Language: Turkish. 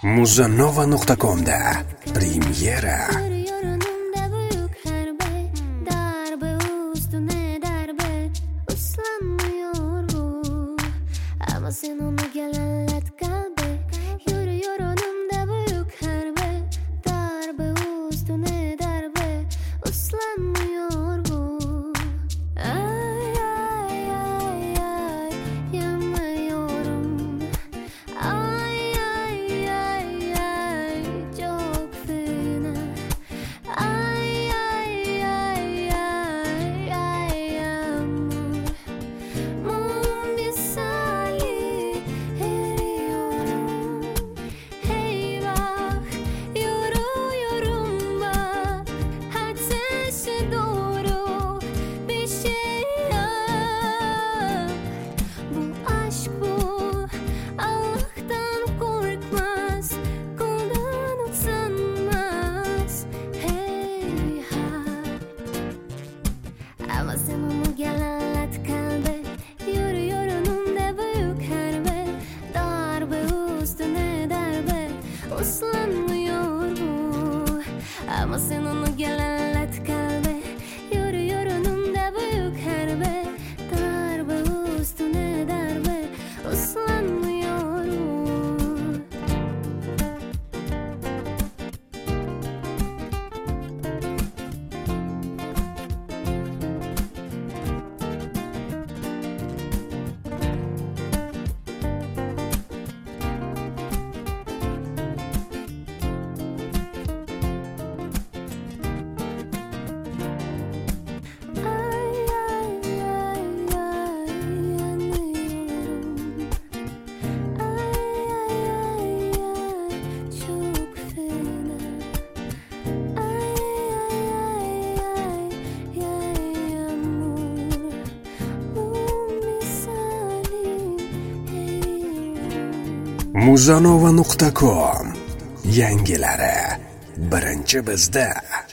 Muzanova.com'da premyera. Yönümde büyük harbe, darbe üstüne darbe, uslanmıyor bu. Ama sen onu gel anlat kalbe. Yürüyor önümde büyük harbe, darbe üstüne darbe, uslanmıyor bu. Ay ay ay ay, yanmıyorum. Ay ay ay ay, çok fena. Ay ay ay ay ay, yağmur. Mum misali eriyorum. Hey bak, yürüyorum bak, ateşe doğru bir şey yap. Bu aşk bu, Allah'tan korkmaz, kuldan utanmaz. Hey ha. Ama sen onu gel anlat kalbe. Yürüyor önümde büyük harbe, darbe üstüne darbe, uslanmıyor bu. Ama sen onu gel anlat kalbe. Yürüyor önümde büyük harbe, darbe üstüne darbe, uslanmıyor bu. Ay ay ay ay, yanıyorum. Ay ay ay ay, çok fena. Ay ay ay ay, yağmur. Mum misali eriyorum. Muzanova.com yangilari birinchi bizda.